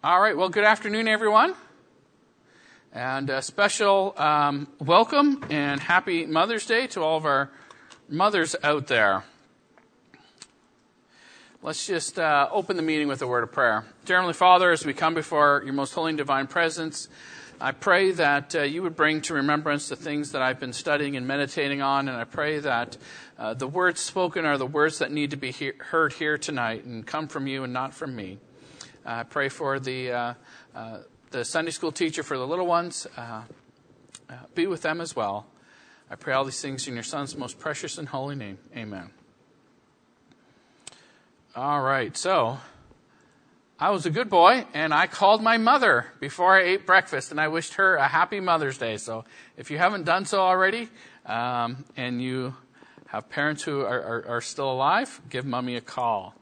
All right, well, good afternoon, everyone. And a special welcome and happy Mother's Day to all of our mothers out there. Let's just open the meeting with a word of prayer. Dear Heavenly Father, as we come before your most holy and divine presence, I pray that you would bring to remembrance the things that I've been studying and meditating on, and I pray that the words spoken are the words that need to be heard here tonight and come from you and not from me. I pray for the Sunday school teacher for the little ones. Be with them as well. I pray all these things in your Son's most precious and holy name. Amen. All right, so I was a good boy, and I called my mother before I ate breakfast, and I wished her a happy Mother's Day. So if you haven't done so already, and you have parents who are still alive, give Mommy a call.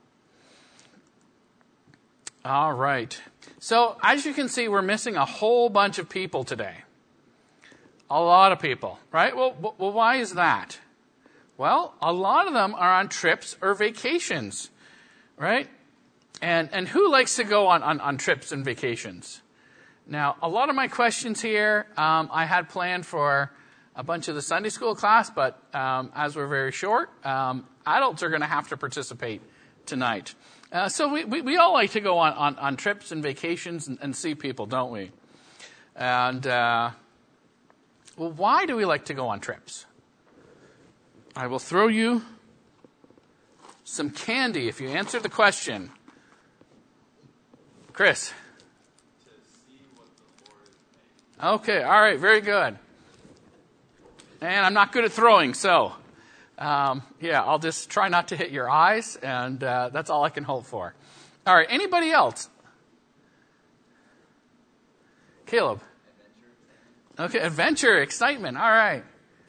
All right. So as you can see, we're missing a whole bunch of people today. A lot of people, right? Well, why is that? Well, a lot of them are on trips or vacations, right? And who likes to go on trips and vacations? Now, a lot of my questions here, I had planned for a bunch of the Sunday school class, but as we're very short, adults are going to have to participate tonight. So we all like to go on trips and vacations and see people, don't we? And, well, why do we like to go on trips? I will throw you some candy if you answer the question. Chris? To see what the Lord is making. Okay, all right, very good. And I'm not good at throwing, so... I'll just try not to hit your eyes, and that's all I can hope for. All right, anybody else? Caleb? Adventure. Okay, adventure, excitement, all right.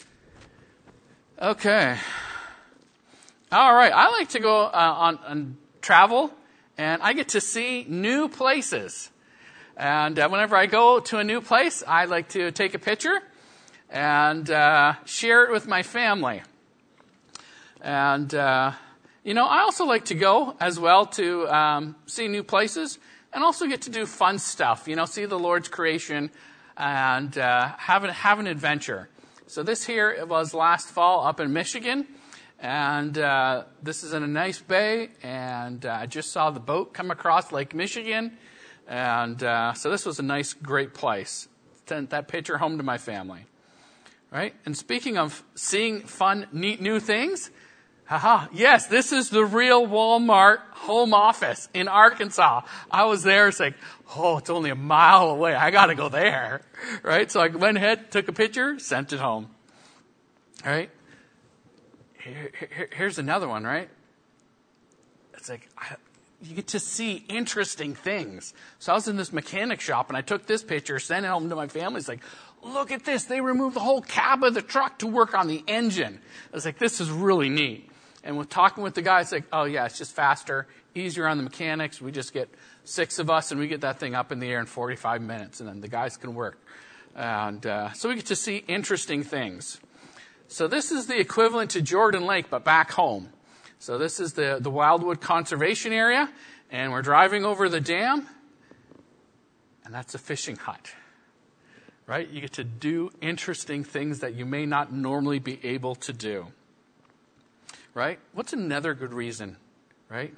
Okay. All right, I like to go on travel, and I get to see new places. And whenever I go to a new place, I like to take a picture and share it with my family. And, I also like to go as well to see new places and also get to do fun stuff, see the Lord's creation and have an adventure. So this here, it was last fall up in Michigan, and this is in a nice bay, and I just saw the boat come across Lake Michigan, and so this was a nice, great place. Sent that picture home to my family. Right? And speaking of seeing fun, neat new things... Yes, this is the real Walmart home office in Arkansas. I was there. It's like, it's only a mile away. I got to go there. Right? So I went ahead, took a picture, sent it home. All right? Here's another one, right? It's like, you get to see interesting things. So I was in this mechanic shop, and I took this picture, sent it home to my family. It's like, look at this. They removed the whole cab of the truck to work on the engine. I was like, this is really neat. And with talking with the guy, it's like, it's just faster, easier on the mechanics. We just get 6 of us, and we get that thing up in the air in 45 minutes, and then the guys can work. And so we get to see interesting things. So this is the equivalent to Jordan Lake, but back home. So this is the Wildwood Conservation Area, and we're driving over the dam, and that's a fishing hut. Right? You get to do interesting things that you may not normally be able to do. Right? What's another good reason? Right?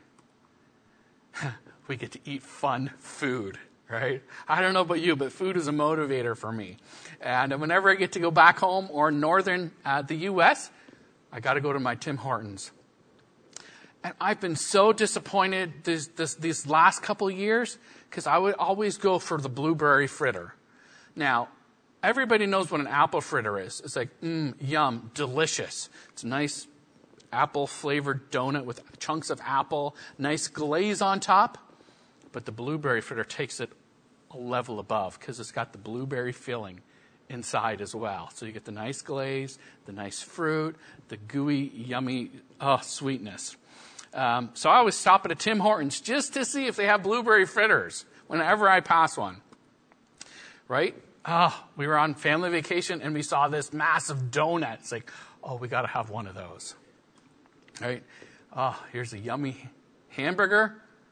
We get to eat fun food. Right? I don't know about you, but food is a motivator for me. And whenever I get to go back home or northern the U.S., I got to go to my Tim Hortons. And I've been so disappointed these last couple of years because I would always go for the blueberry fritter. Now, everybody knows what an apple fritter is. It's like, yum, delicious. It's a nice apple-flavored donut with chunks of apple, nice glaze on top. But the blueberry fritter takes it a level above because it's got the blueberry filling inside as well. So you get the nice glaze, the nice fruit, the gooey, yummy sweetness. So I always stop at a Tim Hortons just to see if they have blueberry fritters whenever I pass one. Right? We were on family vacation and we saw this massive donut. It's like, we got to have one of those. Right? Here's a yummy hamburger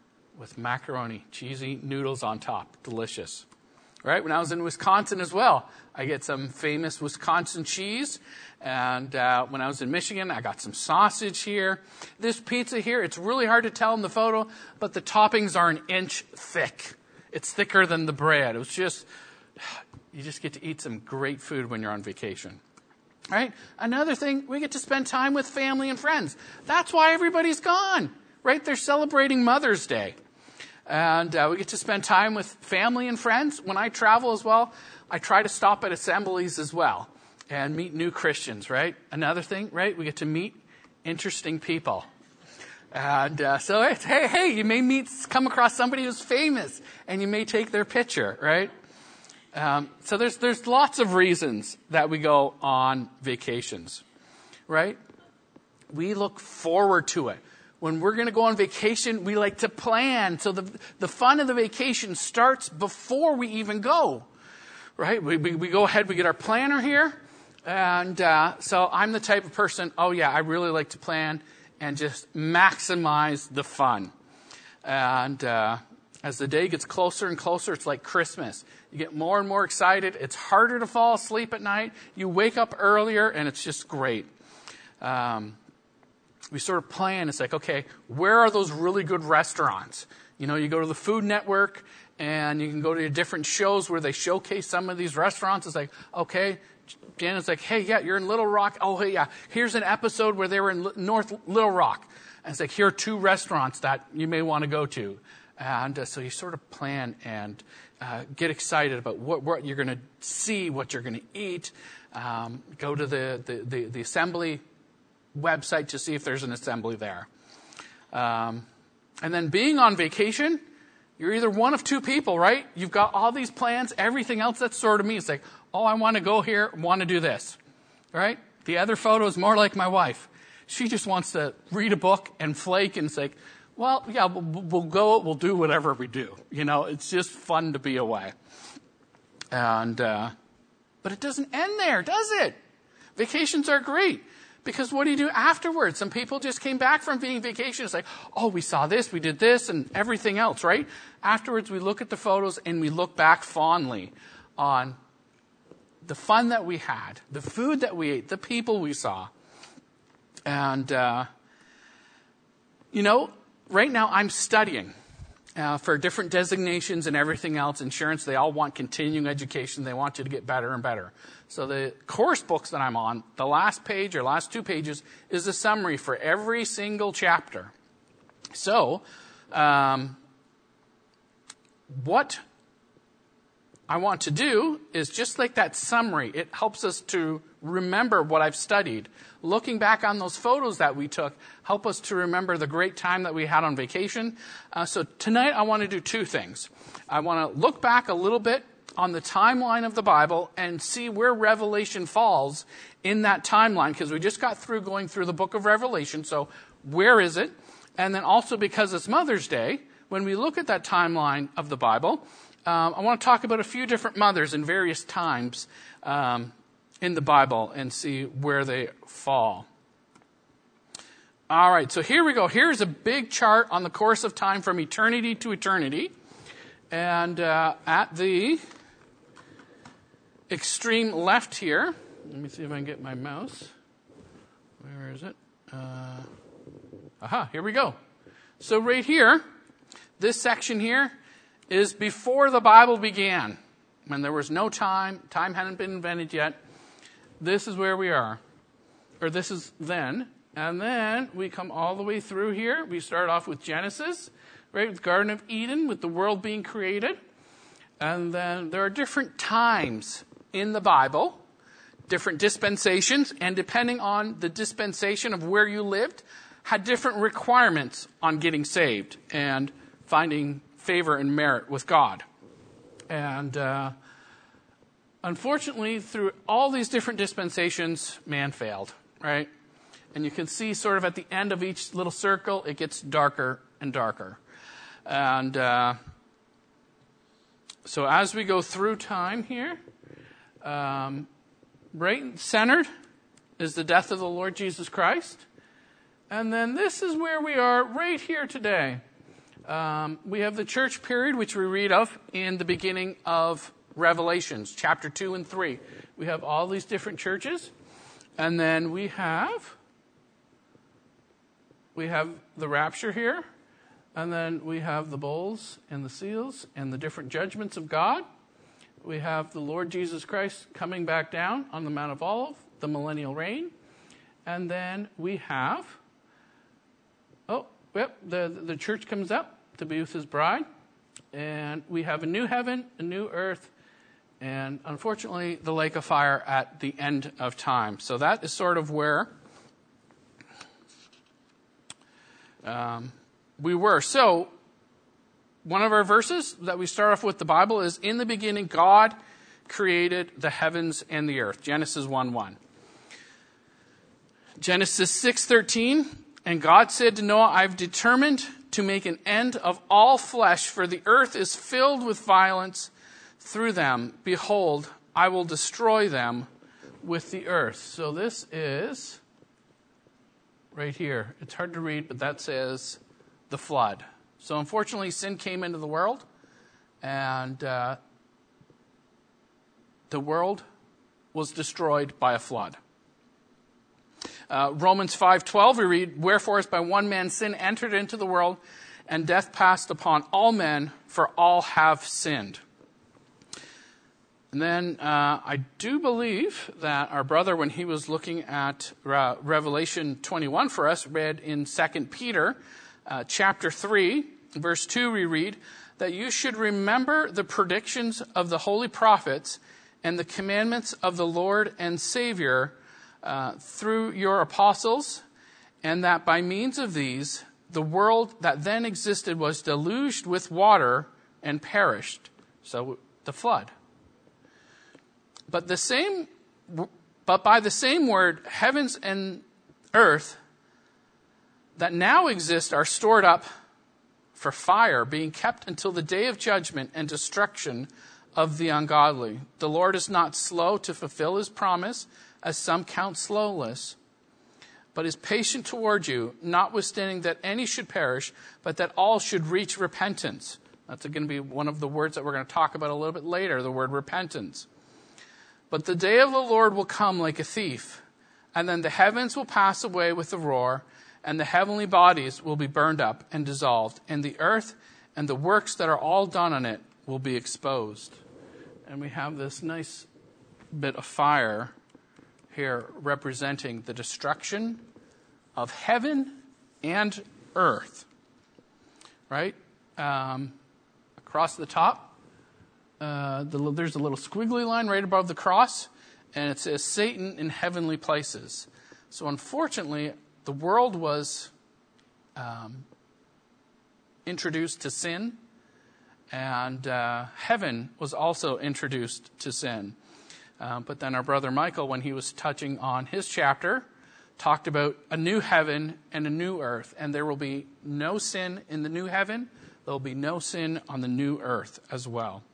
with macaroni, cheesy noodles on top. Delicious. Right? When I was in Wisconsin as well, I get some famous Wisconsin cheese. And when I was in Michigan, I got some sausage here. This pizza here, it's really hard to tell in the photo, but the toppings are an inch thick. It's thicker than the bread. It was just, you just get to eat some great food when you're on vacation. Right? Another thing, we get to spend time with family and friends. That's why everybody's gone. Right? They're celebrating Mother's Day. And we get to spend time with family and friends. When I travel as well, I try to stop at assemblies as well and meet new Christians, right? Another thing, right? We get to meet interesting people. And so it's, hey, you may come across somebody who's famous and you may take their picture, right? So there's lots of reasons that we go on vacations, right? We look forward to it. When we're going to go on vacation, we like to plan. So the fun of the vacation starts before we even go, right? We go ahead, we get our planner here. And so I'm the type of person, I really like to plan and just maximize the fun. And as the day gets closer and closer, it's like Christmas. You get more and more excited. It's harder to fall asleep at night. You wake up earlier, and it's just great. We sort of plan. It's like, okay, where are those really good restaurants? You know, you go to the Food Network, and you can go to different shows where they showcase some of these restaurants. It's like, okay, Janet's like, hey, yeah, you're in Little Rock. Oh, hey, yeah, here's an episode where they were in North Little Rock. And it's like, here are 2 restaurants that you may want to go to. And so you sort of plan and get excited about what you're going to see, what you're going to eat. Go to the assembly website to see if there's an assembly there. And then being on vacation, you're either one of 2 people, right? You've got all these plans, everything else. That's sort of me. It's like, I want to go here, want to do this, right? The other photo is more like my wife. She just wants to read a book and flake, and it's like, well, yeah, we'll go, we'll do whatever we do. You know, it's just fun to be away. And, but it doesn't end there, does it? Vacations are great. Because what do you do afterwards? Some people just came back from being vacation. It's like, we saw this, we did this, and everything else, right? Afterwards, we look at the photos and we look back fondly on the fun that we had, the food that we ate, the people we saw. And, right now I'm studying for different designations and everything else. Insurance, they all want continuing education. They want you to get better and better. So the course books that I'm on, the last page or last 2 pages is a summary for every single chapter. So what I want to do is just like that summary. It helps us to remember what I've studied. Looking back on those photos that we took, help us to remember the great time that we had on vacation. So tonight I want to do 2 things. I want to look back a little bit on the timeline of the Bible and see where Revelation falls in that timeline, because we just got through going through the book of Revelation. So where is it? And then also because it's Mother's Day, when we look at that timeline of the Bible, I want to talk about a few different mothers in various times in the Bible and see where they fall. All right, so here we go. Here's a big chart on the course of time from eternity to eternity. And at the extreme left here, let me see if I can get my mouse. Where is it? Here we go. So right here, this section here is before the Bible began, when there was no time hadn't been invented yet. This is where we are, or this is then. And then we come all the way through here. We start off with Genesis, right, with Garden of Eden, with the world being created. And then there are different times in the Bible, different dispensations, and depending on the dispensation of where you lived, had different requirements on getting saved and finding favor and merit with God. And unfortunately, through all these different dispensations, man failed, right? And you can see sort of at the end of each little circle, it gets darker and darker. And so as we go through time here, right centered is the death of the Lord Jesus Christ. And then this is where we are right here today. We have the church period, which we read of in the beginning of Revelations, chapter 2 and 3. We have all these different churches. And then we have the rapture here. And then we have the bowls and the seals and the different judgments of God. We have the Lord Jesus Christ coming back down on the Mount of Olives, the millennial reign. And then we have, the church comes up to be with his bride. And we have a new heaven, a new earth, and unfortunately the lake of fire at the end of time. So that is sort of where we were. So one of our verses that we start off with the Bible is, in the beginning God created the heavens and the earth. Genesis 1:1. Genesis 6:13, and God said to Noah, I've determined to make an end of all flesh, for the earth is filled with violence through them. Behold, I will destroy them with the earth. So this is right here. It's hard to read, but that says the flood. So unfortunately, sin came into the world, and the world was destroyed by a flood. Romans 5:12, we read, wherefore as by one man sin entered into the world, and death passed upon all men, for all have sinned. And then I do believe that our brother, when he was looking at Revelation 21 for us, read in 2 Peter chapter 3, verse 2, we read, that you should remember the predictions of the holy prophets and the commandments of the Lord and Savior through your apostles, and that by means of these, the world that then existed was deluged with water and perished. So the flood. But by the same word, heavens and earth that now exist are stored up for fire, being kept until the day of judgment and destruction of the ungodly. The Lord is not slow to fulfill his promise, as some count slowness, but is patient toward you, notwithstanding that any should perish, but that all should reach repentance. That's going to be one of the words that we're going to talk about a little bit later, the word repentance. But the day of the Lord will come like a thief, and then the heavens will pass away with a roar, and the heavenly bodies will be burned up and dissolved, and the earth and the works that are all done on it will be exposed. And we have this nice bit of fire here representing the destruction of heaven and earth. Right? Across the top, there's a little squiggly line right above the cross, and it says Satan in heavenly places. So unfortunately, the world was introduced to sin, and heaven was also introduced to sin. But then our brother Michael, when he was touching on his chapter, talked about a new heaven and a new earth. And there will be no sin in the new heaven. There will be no sin on the new earth as well.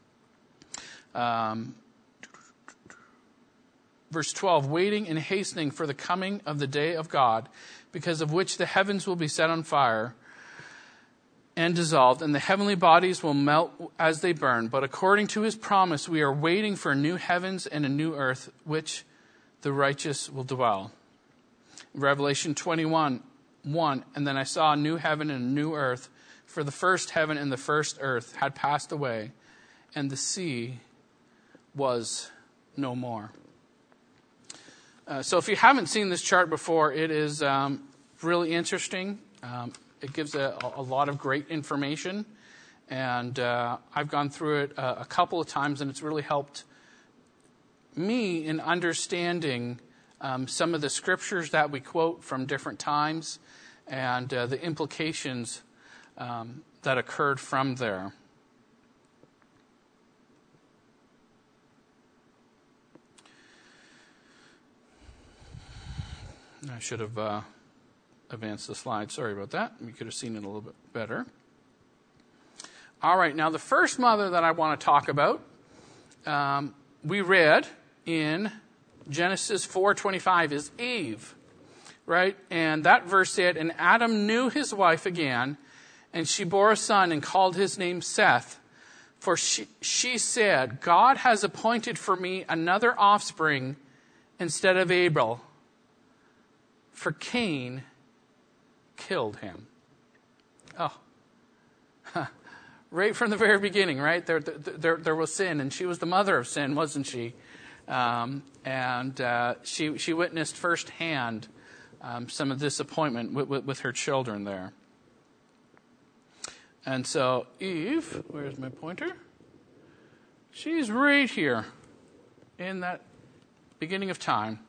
Verse 12, waiting and hastening for the coming of the day of God, because of which the heavens will be set on fire and dissolved, and the heavenly bodies will melt as they burn. But according to his promise, we are waiting for new heavens and a new earth, which the righteous will dwell. Revelation 21:1, and then I saw a new heaven and a new earth, for the first heaven and the first earth had passed away, and the sea was no more. So if you haven't seen this chart before, it is really interesting. It gives a lot of great information, and I've gone through it a couple of times, and it's really helped me in understanding some of the scriptures that we quote from different times and the implications that occurred from there. I should have advance the slide. Sorry about that. You could have seen it a little bit better. All right. Now, the first mother that I want to talk about, we read in Genesis 4:25 is Eve, right? And that verse said, and Adam knew his wife again, And she bore a son and called his name Seth. For she said, God has appointed for me another offspring instead of Abel, for Cain killed him. Oh, right from the very beginning, right? There was sin, and she was the mother of sin, wasn't she? She witnessed firsthand some of disappointment with her children there. And so Eve, where's my pointer? She's right here in that beginning of time.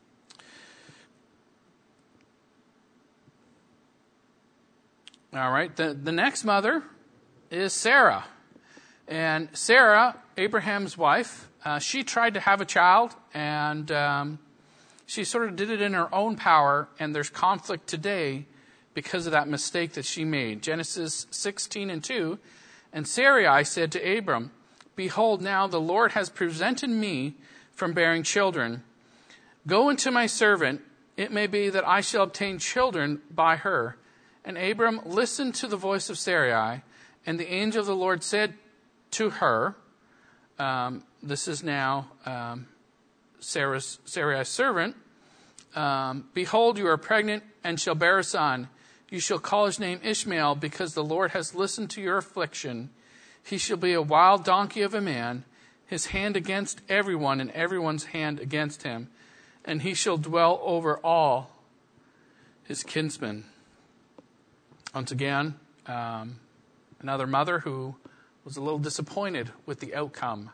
All right, the next mother is Sarah. And Sarah, Abraham's wife, she tried to have a child, and she sort of did it in her own power, and there's conflict today because of that mistake that she made. Genesis 16:2, and Sarai said to Abram, Behold, now the Lord has prevented me from bearing children. Go into my servant, it may be that I shall obtain children by her. And Abram listened to the voice of Sarai, and the angel of the Lord said to her, this is now Sarai's servant, Behold, you are pregnant and shall bear a son. You shall call his name Ishmael, because the Lord has listened to your affliction. He shall be a wild donkey of a man, his hand against everyone, and everyone's hand against him. And he shall dwell over all his kinsmen. Once again, another mother who was a little disappointed with the outcome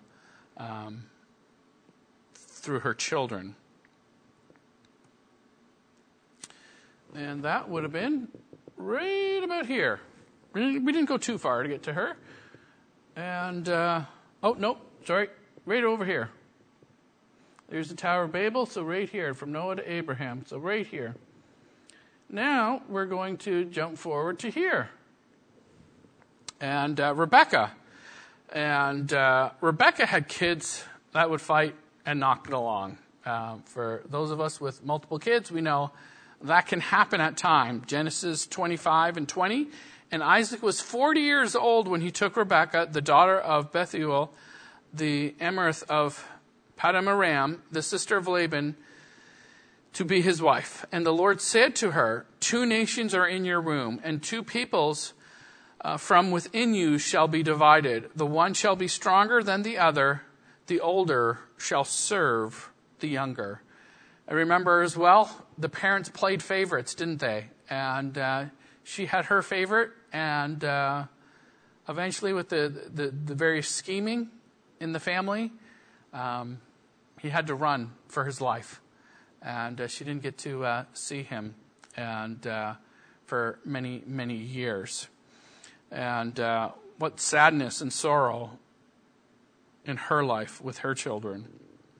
through her children. And that would have been right about here. We didn't go too far to get to her. And, right over here. There's the Tower of Babel, so right here, from Noah to Abraham, so right here. Now we're going to jump forward to here. And Rebecca. And Rebecca had kids that would fight and not get along. For those of us with multiple kids, we know that can happen at times. Genesis 25:20. And Isaac was 40 years old when he took Rebekah, the daughter of Bethuel, the Emirath of Paddan Aram, the sister of Laban, to be his wife. And the Lord said to her, 2 nations are in your womb, and 2 peoples from within you shall be divided. The one shall be stronger than the other. The older shall serve the younger. I remember as well, the parents played favorites, didn't they? And she had her favorite, and eventually with the various scheming in the family, he had to run for his life. And she didn't get to see him and for many, many years. And what sadness and sorrow in her life with her children.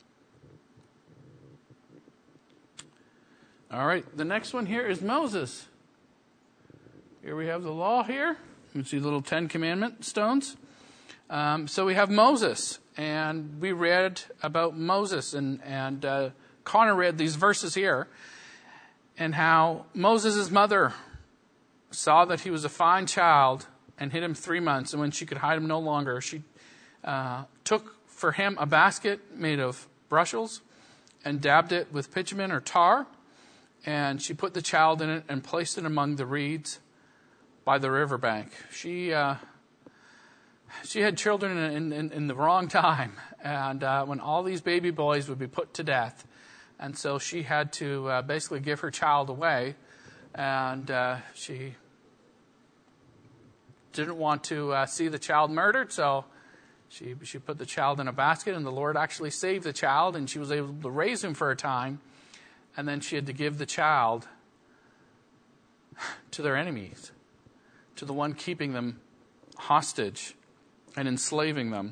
All right, the next one here is Moses. Here we have the law here. You see the little 10 Commandment stones. So we have Moses, and we read about Moses, and Connor read these verses here, and how Moses' mother saw that he was a fine child and hid him 3 months, and when she could hide him no longer, she took for him a basket made of brushels and dabbed it with bitumen or tar, and she put the child in it and placed it among the reeds by the riverbank. She had children in the wrong time, and when all these baby boys would be put to death. And so she had to basically give her child away, and she didn't want to see the child murdered, so she put the child in a basket, and the Lord actually saved the child, and she was able to raise him for a time, and then she had to give the child to their enemies, to the one keeping them hostage and enslaving them.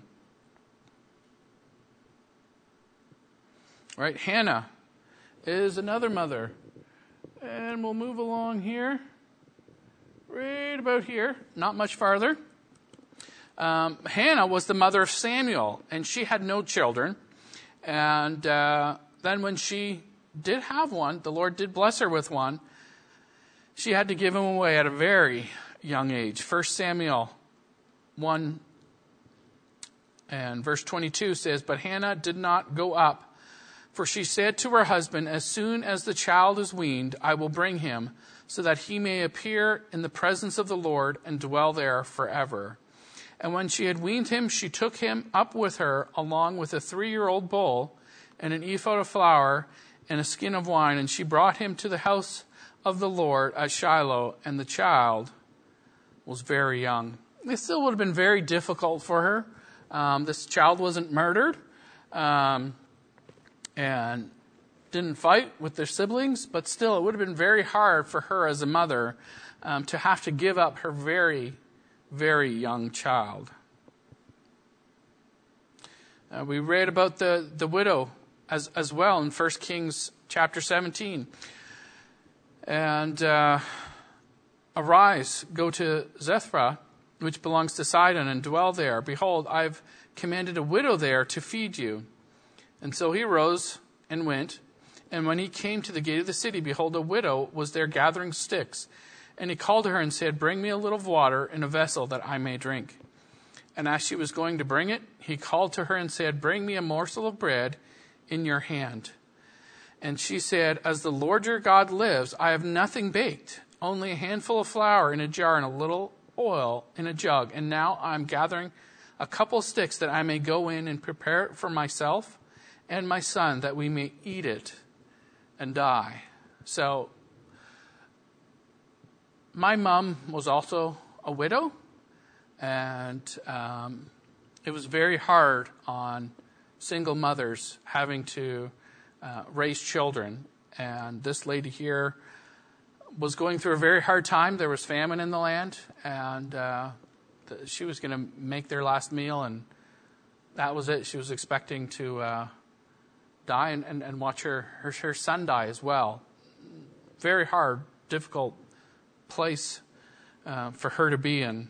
Right, Hannah is another mother. And we'll move along here. Right about here, not much farther. Hannah was the mother of Samuel, and she had no children. And then when she did have one, the Lord did bless her with one. She had to give him away at a very young age. 1 Samuel 1 and verse 22 says, "But Hannah did not go up, for she said to her husband, 'As soon as the child is weaned, I will bring him, so that he may appear in the presence of the Lord and dwell there forever.' And when she had weaned him, she took him up with her, along with a 3-year-old bull and an ephah of flour and a skin of wine, and she brought him to the house of the Lord at Shiloh, and the child was very young." It still would have been very difficult for her. This child wasn't murdered and didn't fight with their siblings, but still it would have been very hard for her as a mother to have to give up her very, very young child. We read about the widow as well in 1 Kings chapter 17. And arise, go to Zarephath, which belongs to Sidon, and dwell there. Behold, I've commanded a widow there to feed you. And so he rose and went. And when he came to the gate of the city, behold, a widow was there gathering sticks. And he called to her and said, "Bring me a little of water in a vessel that I may drink." And as she was going to bring it, he called to her and said, "Bring me a morsel of bread in your hand." And she said, "As the Lord your God lives, I have nothing baked, only a handful of flour in a jar and a little oil in a jug. And now I'm gathering a couple sticks that I may go in and prepare it for myself and my son, that we may eat it and die." So my mom was also a widow, and it was very hard on single mothers having to raise children. And this lady here was going through a very hard time. There was famine in the land, and she was going to make their last meal, and that was it. She was expecting to die and watch her son die as well. Very hard, difficult place for her to be in.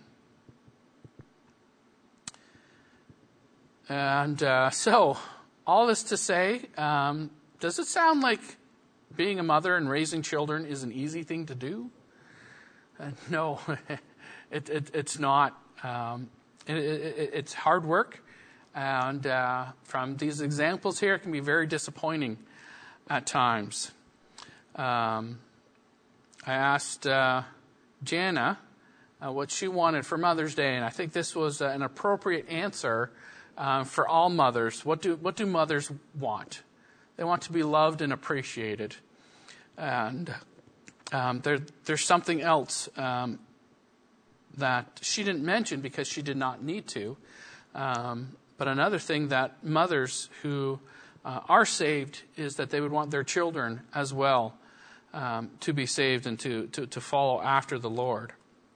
And so, all this to say, does it sound like being a mother and raising children is an easy thing to do? No, it's not. It's hard work. And from these examples here, it can be very disappointing at times. I asked Jana what she wanted for Mother's Day, and I think this was an appropriate answer for all mothers. What do mothers want? They want to be loved and appreciated. And there's something else that she didn't mention because she did not need to. But another thing that mothers who are saved is that they would want their children as well to be saved and to follow after the Lord.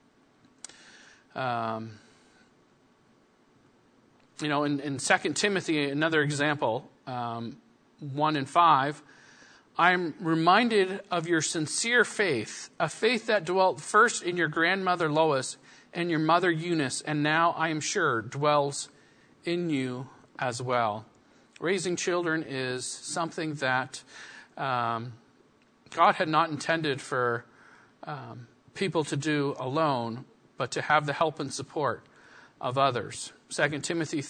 In 2 Timothy, another example, 1 and 5, "I'm reminded of your sincere faith, a faith that dwelt first in your grandmother Lois and your mother Eunice, and now I am sure dwells in you as well." Raising children is something that God had not intended for people to do alone, but to have the help and support of others. 2 Timothy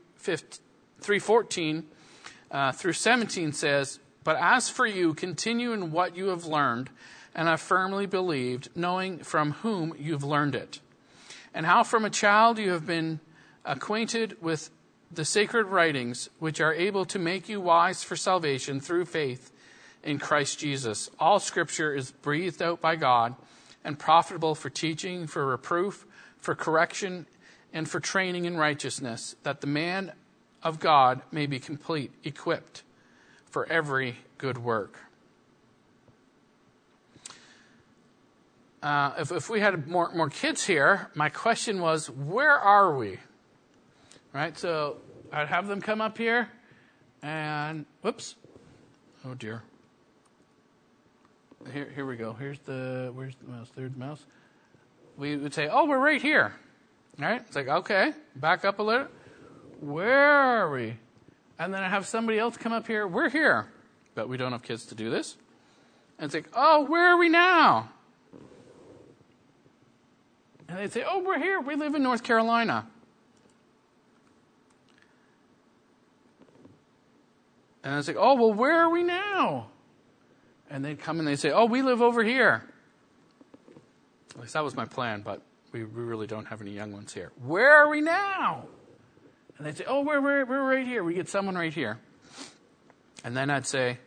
3:14 through 17 says, "But as for you, continue in what you have learned and have firmly believed, knowing from whom you've learned it, and how from a child you have been acquainted with the sacred writings, which are able to make you wise for salvation through faith in Christ Jesus. All Scripture is breathed out by God and profitable for teaching, for reproof, for correction, and for training in righteousness, that the man of God may be complete, equipped for every good work." If we had more kids here, my question was, where are we? Right, so I'd have them come up here, and whoops, oh dear. Here we go. Where's the mouse? There's the mouse. We would say, "Oh, we're right here." All right, it's like, okay, back up a little. Where are we? And then I have somebody else come up here. We're here, but we don't have kids to do this. And it's like, oh, where are we now? And they'd say, oh, we're here. We live in North Carolina. And I was like, oh, well, where are we now? And they'd come and they'd say, oh, we live over here. At least that was my plan, but we really don't have any young ones here. Where are we now? And they'd say, oh, we're right here. We get someone right here. And then I'd say,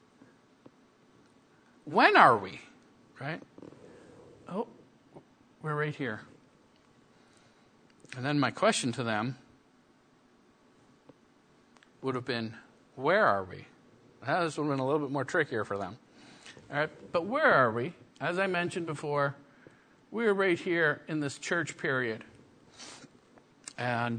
when are we? Right? Oh, we're right here. And then my question to them would have been, where are we? This would have been a little bit more trickier for them. All right, but where are we? As I mentioned before, we're right here in this church period. And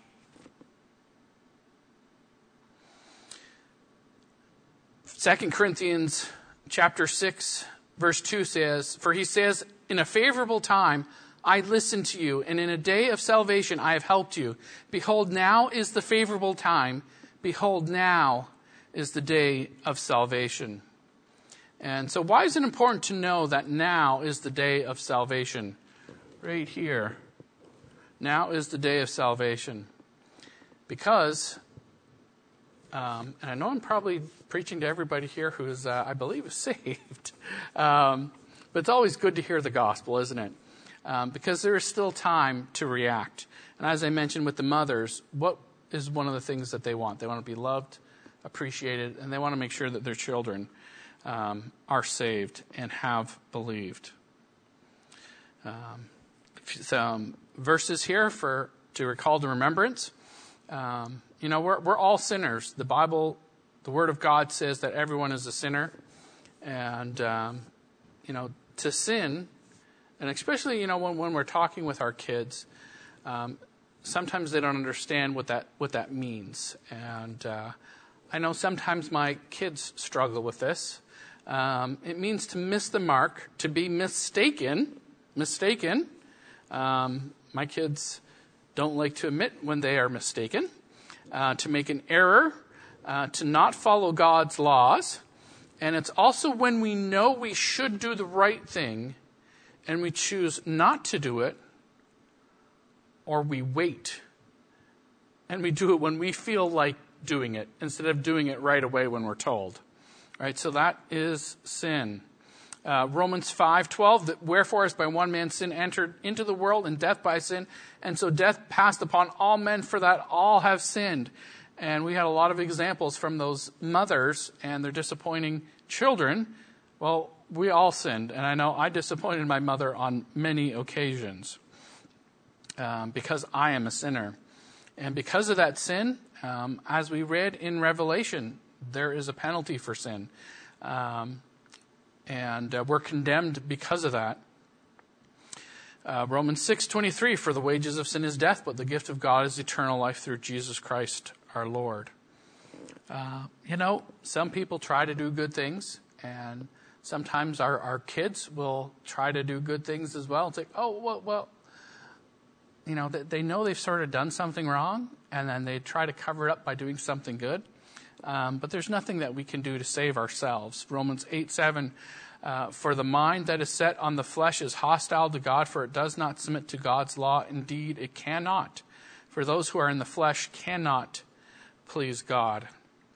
2 Corinthians chapter 6, verse 2 says, for he says, in a favorable time I listened to you, and in a day of salvation I have helped you. Behold, now is the favorable time. Behold, now is the day of salvation. And so why is it important to know that now is the day of salvation? Right here. Now is the day of salvation. Because, and I know I'm probably preaching to everybody here who is, I believe, is saved. But it's always good to hear the gospel, isn't it? Because there is still time to react. And as I mentioned with the mothers, what is one of the things that they want? They want to be loved, appreciated, and they want to make sure that their children are saved and have believed. Some verses here to recall to remembrance. We're all sinners. The Bible, the Word of God says that everyone is a sinner. And, to sin, and especially, when we're talking with our kids, sometimes they don't understand what that means. And I know sometimes my kids struggle with this. It means to miss the mark, to be mistaken. My kids don't like to admit when they are mistaken, to make an error, to not follow God's laws. And it's also when we know we should do the right thing and we choose not to do it, or we wait and we do it when we feel like doing it instead of doing it right away when we're told. Right? So that is sin. Romans 5:12, that wherefore as by one man sin entered into the world, and death by sin, and so death passed upon all men, for that all have sinned. And we had a lot of examples from those mothers and their disappointing children. Well, we all sinned, and I know I disappointed my mother on many occasions because I am a sinner. And because of that sin, as we read in Revelation, there is a penalty for sin. And we're condemned because of that. Romans 6:23, for the wages of sin is death, but the gift of God is eternal life through Jesus Christ our Lord. Some people try to do good things, and sometimes our kids will try to do good things as well. It's like, they know they've sort of done something wrong, and then they try to cover it up by doing something good. But there's nothing that we can do to save ourselves. Romans 8:7, for the mind that is set on the flesh is hostile to God, for it does not submit to God's law. Indeed, it cannot. For those who are in the flesh cannot please God.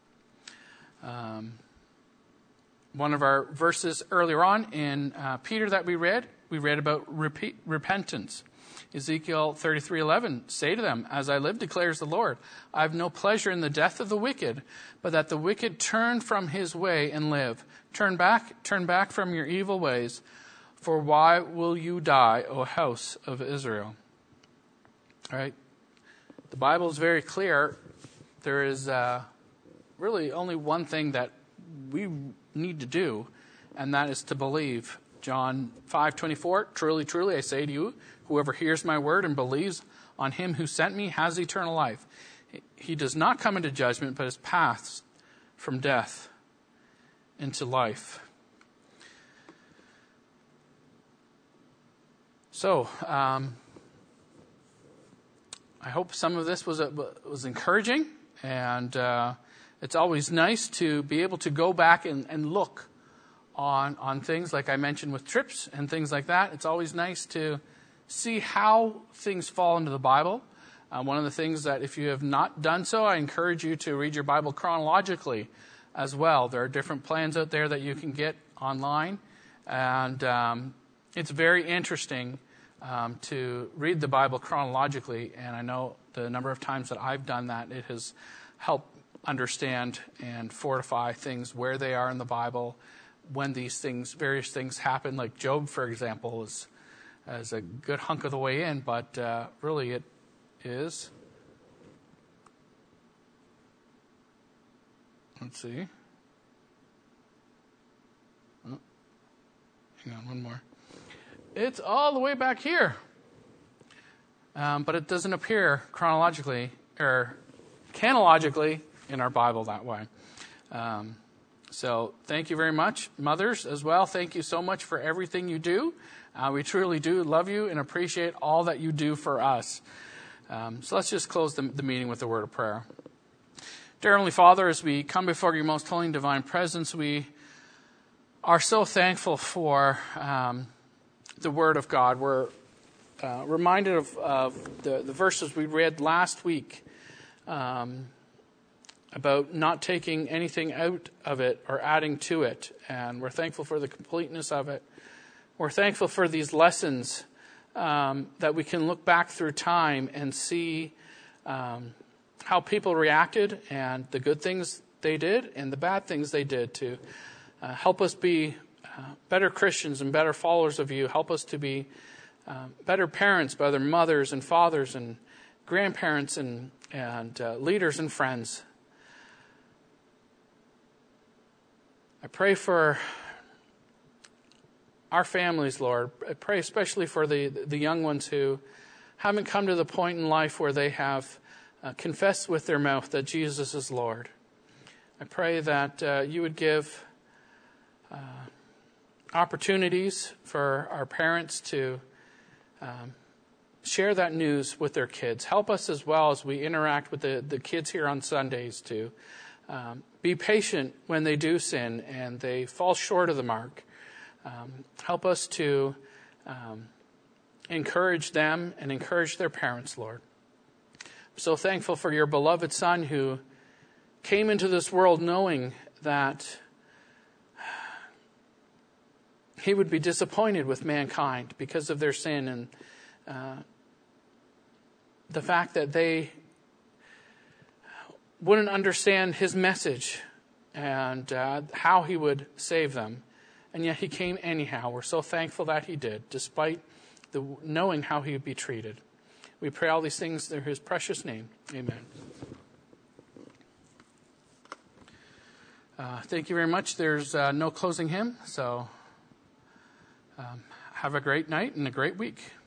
One of our verses earlier on in Peter that we read about repentance. Ezekiel 33:11, say to them, as I live, declares the Lord, I have no pleasure in the death of the wicked, but that the wicked turn from his way and live. Turn back from your evil ways, for why will you die, O house of Israel? All right. The Bible is very clear. There is really only one thing that we need to do, and that is to believe. John 5:24, truly, truly, I say to you, whoever hears my word and believes on him who sent me has eternal life. He does not come into judgment, but is passed from death into life. So, I hope some of this was encouraging, and it's always nice to be able to go back and look on things like I mentioned with trips and things like that. It's always nice to see how things fall into the Bible. One of the things that if you have not done so, I encourage you to read your Bible chronologically as well. There are different plans out there that you can get online. And it's very interesting to read the Bible chronologically. And I know the number of times that I've done that, it has helped understand and fortify things where they are in the Bible, when these things, various things happen. Like Job, for example, is a good hunk of the way in, but really it is. Let's see. Oh, hang on, one more. It's all the way back here. But it doesn't appear chronologically or canologically in our Bible that way. So thank you very much. Mothers as well, thank you so much for everything you do. We truly do love you and appreciate all that you do for us. So let's just close the meeting with a word of prayer. Dear Heavenly Father, as we come before your most holy and divine presence, we are so thankful for the Word of God. We're reminded of the verses we read last week about not taking anything out of it or adding to it. And we're thankful for the completeness of it. We're thankful for these lessons that we can look back through time and see how people reacted and the good things they did and the bad things they did to help us be better Christians and better followers of you. Help us to be better parents, better mothers and fathers and grandparents and leaders and friends. I pray for our families, Lord. I pray especially for the young ones who haven't come to the point in life where they have confessed with their mouth that Jesus is Lord. I pray that you would give opportunities for our parents to share that news with their kids. Help us as well as we interact with the kids here on Sundays to be patient when they do sin and they fall short of the mark. Help us to encourage them and encourage their parents, Lord. I'm so thankful for your beloved Son who came into this world knowing that he would be disappointed with mankind because of their sin and the fact that they wouldn't understand his message and how he would save them. And yet he came anyhow. We're so thankful that he did, despite knowing how he would be treated. We pray all these things in his precious name. Amen. Thank you very much. There's no closing hymn, so have a great night and a great week.